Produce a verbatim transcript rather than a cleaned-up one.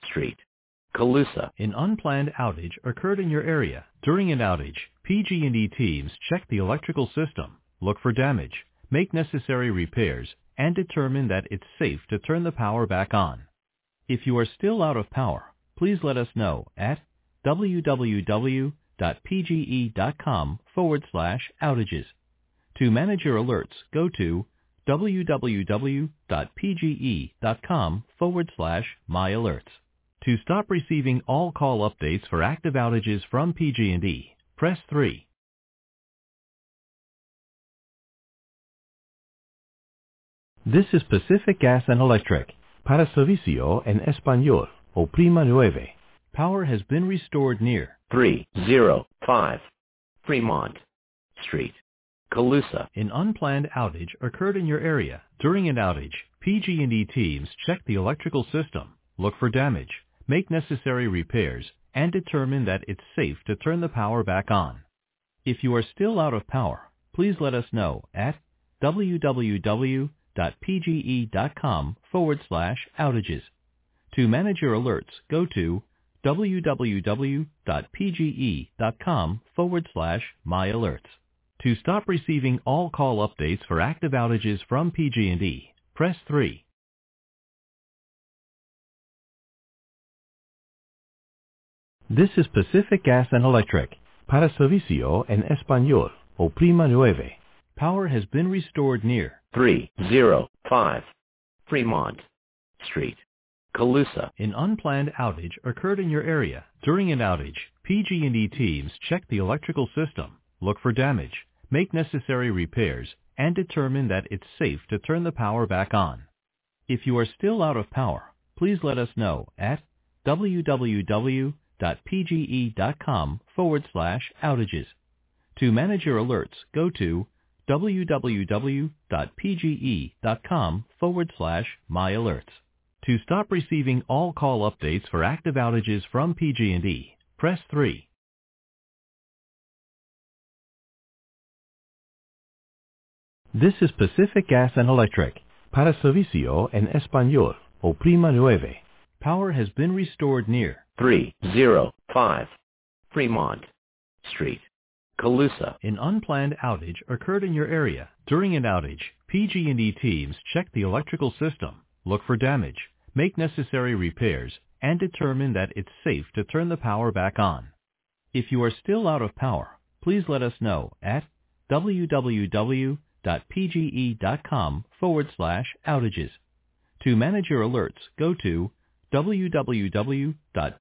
Street, Calusa. An unplanned outage occurred in your area. During an outage, P G and E teams check the electrical system, look for damage, make necessary repairs, and determine that it's safe to turn the power back on. If you are still out of power, please let us know at www.pge.com forward slash outages. To manage your alerts, go to www.pge.com forward slash my alerts. To stop receiving all call updates for active outages from P G and E, press three. This is Pacific Gas and Electric. Para servicio en español, oprima nueve. Power has been restored near three oh five Fremont Street, Calusa. An unplanned outage occurred in your area. During an outage, P G and E teams check the electrical system, look for damage, make necessary repairs, and determine that it's safe to turn the power back on. If you are still out of power, please let us know at www.pge.com forward slash outages. To manage your alerts, go to www.pge.com forward slash my alerts. To stop receiving all call updates for active outages from P G and E, press three. This is Pacific Gas and Electric. Para servicio en español, oprima nueve. Power has been restored near three oh five Fremont Street, Calusa. An unplanned outage occurred in your area. During an outage, P G and E teams check the electrical system, look for damage, make necessary repairs, and determine that it's safe to turn the power back on. If you are still out of power, please let us know at www.pge.com forward slash outages. To manage your alerts, go to www.pge.com forward slash my alerts. To stop receiving all call updates for active outages from P G and E, press three. This is Pacific Gas and Electric. Para servicio en español, oprima nueve. Power has been restored near three oh five Fremont Street, Calusa. An unplanned outage occurred in your area. During an outage, P G and E teams check the electrical system, look for damage, make necessary repairs, and determine that it's safe to turn the power back on. If you are still out of power, please let us know at www.pge.com forward slash outages. To manage your alerts, go to www.pge.com